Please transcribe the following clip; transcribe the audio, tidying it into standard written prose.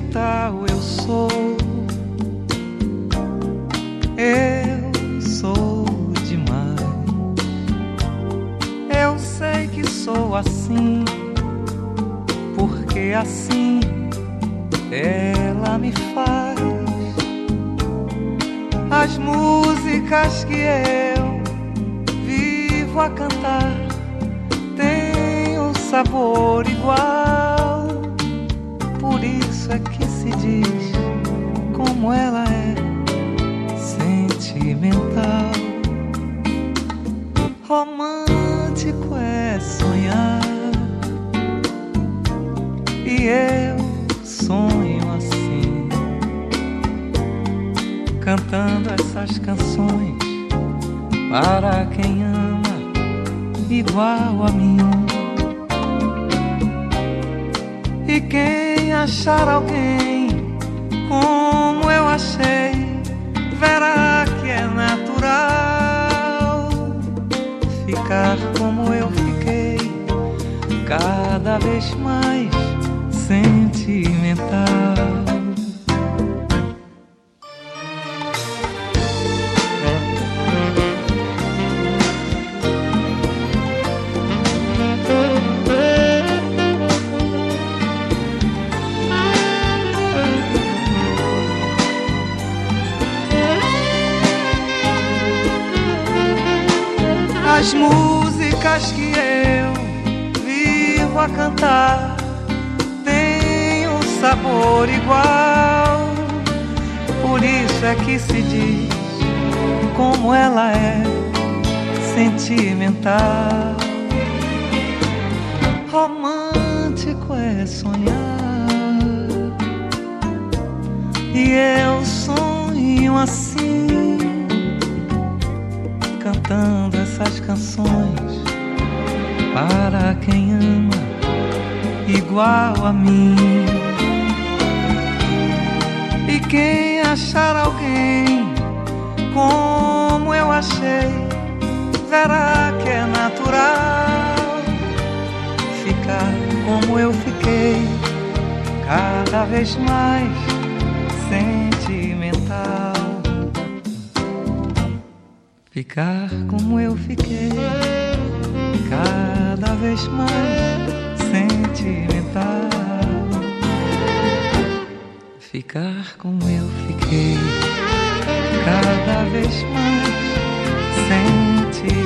sentimental eu sou demais. Eu sei que sou assim, porque assim ela me faz. As músicas que eu vivo a cantar têm um sabor igual. Por isso é que se diz como ela é sentimental. Romântico é sonhar, e eu sonho assim, cantando essas canções para quem ama igual a mim. E quem achar alguém como eu achei, verá que é natural ficar como eu fiquei, cada vez mais sentimental. As músicas que eu vivo a cantar têm um sabor igual. Por isso é que se diz como ela é sentimental. Romântico é sonhar, e eu sonho assim, cantando essas canções para quem ama igual a mim. E quem achar alguém como eu achei, verá que é natural ficar como eu fiquei, cada vez mais sentimental. Ficar como eu fiquei, cada vez mais sentimental. Ficar como eu fiquei, cada vez mais sentimental.